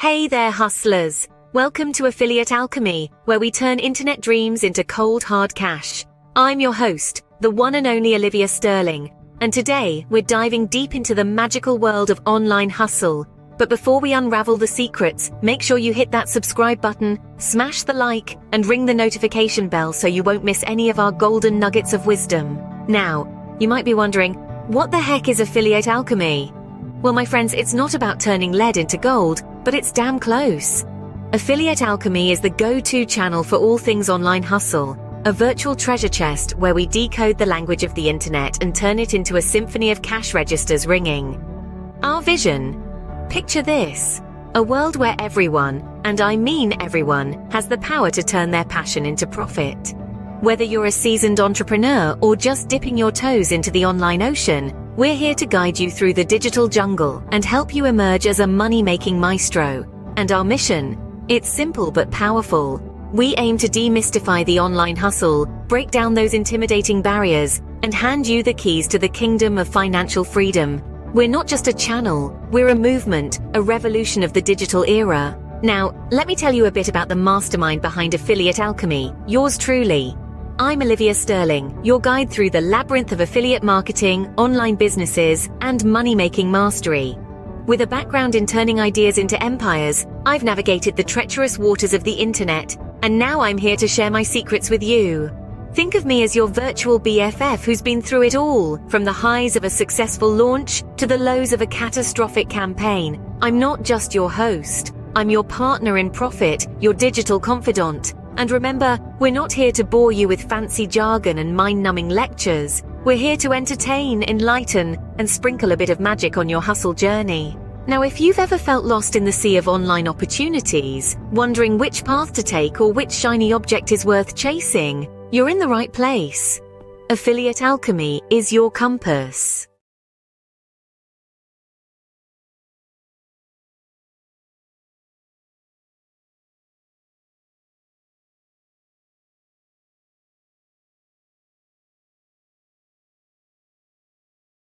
Hey there, hustlers! Welcome to Affiliate Alchemy, where we turn internet dreams into cold, hard cash. I'm your host, the one and only Olivia Sterling, and today we're diving deep into the magical world of online hustle. But before we unravel the secrets, make sure you hit that subscribe button, smash the like, and ring the notification bell so you won't miss any of our golden nuggets of wisdom. Now, you might be wondering, what the heck is Affiliate Alchemy? Well, my friends, it's not about turning lead into gold, but it's damn close. Affiliate Alchemy is the go-to channel for all things online hustle, a virtual treasure chest where we decode the language of the internet and turn it into a symphony of cash registers ringing. Our vision? Picture this: a world where everyone, and I mean everyone, has the power to turn their passion into profit. Whether you're a seasoned entrepreneur or just dipping your toes into the online ocean, we're here to guide you through the digital jungle and help you emerge as a money-making maestro. And our mission? It's simple but powerful. We aim to demystify the online hustle, break down those intimidating barriers, and hand you the keys to the kingdom of financial freedom. We're not just a channel, we're a movement, a revolution of the digital era. Now, let me tell you a bit about the mastermind behind Affiliate Alchemy, yours truly. I'm Olivia Sterling, your guide through the labyrinth of affiliate marketing, online businesses, and money-making mastery. With a background in turning ideas into empires, I've navigated the treacherous waters of the internet, and now I'm here to share my secrets with you. Think of me as your virtual BFF who's been through it all, from the highs of a successful launch to the lows of a catastrophic campaign. I'm not just your host. I'm your partner in profit, your digital confidant. And remember, we're not here to bore you with fancy jargon and mind-numbing lectures. We're here to entertain, enlighten, and sprinkle a bit of magic on your hustle journey. Now, if you've ever felt lost in the sea of online opportunities, wondering which path to take or which shiny object is worth chasing, you're in the right place. Affiliate Alchemy is your compass.